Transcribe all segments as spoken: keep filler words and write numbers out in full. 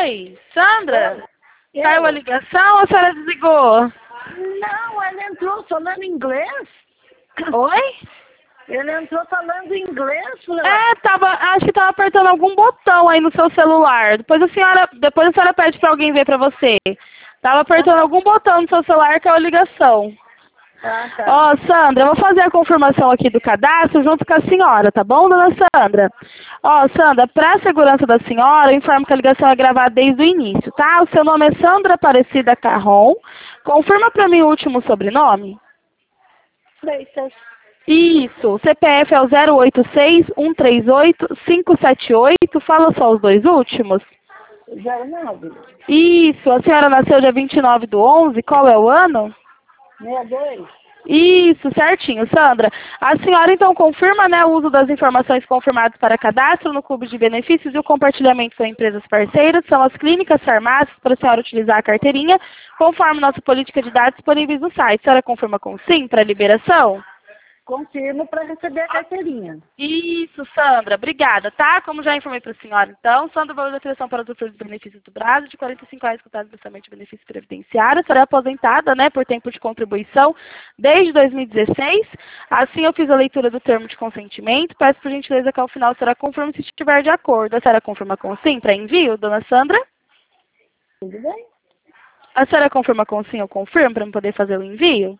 Oi, Sandra? Eu? Caiu a ligação ou a senhora desligou? Não, ele entrou falando inglês. Oi? Ele entrou falando inglês, Flor. É, tava, acho que tava apertando algum botão aí no seu celular. Depois a senhora, depois a senhora pede pra alguém ver pra você. Tava apertando algum botão no seu celular que é a ligação. Ah, tá. Ó, Sandra, eu vou fazer a confirmação aqui do cadastro junto com a senhora, tá bom, dona Sandra? Ó, Sandra, para a segurança da senhora, eu informo que a ligação é gravada desde o início, tá? O seu nome é Sandra Aparecida Carron. Confirma pra mim o último sobrenome. Freitas. Isso, o C P F é o zero oito seis, um três oito, cinco sete oito, fala só os dois últimos. zero nove. Isso, a senhora nasceu dia vinte e nove do onze, qual é o ano? sessenta e dois. Isso, certinho, Sandra. A senhora então confirma, né, o uso das informações confirmadas para cadastro no Clube de Benefícios e o compartilhamento com empresas parceiras, são as clínicas, farmácias, para a senhora utilizar a carteirinha, conforme nossa política de dados disponíveis no site. A senhora confirma com sim para liberação? Confirmo para receber a carteirinha. Isso, Sandra, obrigada, tá? Como já informei para a senhora, então, Sandra, o valor da seleção para os utentes de benefícios do Brasil de quarenta e cinco reais cotados mensalmente de benefício previdenciário. A senhora é aposentada, né, por tempo de contribuição desde dois mil e dezesseis. Assim, eu fiz a leitura do termo de consentimento. Peço, por gentileza, que ao final a senhora confirme se estiver de acordo. A senhora confirma com sim para envio, dona Sandra? Tudo bem? A senhora confirma com sim ou confirma para eu poder fazer o envio?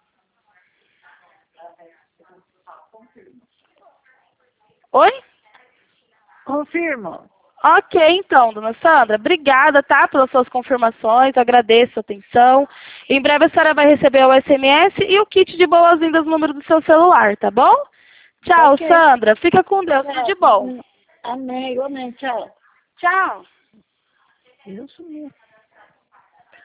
Oi? Confirmo. Ok, então, dona Sandra, obrigada, tá, pelas suas confirmações, agradeço a atenção. Em breve a senhora vai receber o S M S e o kit de boas-vindas no número do seu celular, tá bom? Tchau, Ok. Sandra, fica com Deus, tudo de bom. Amém, amém. Tchau. Tchau. Isso mesmo.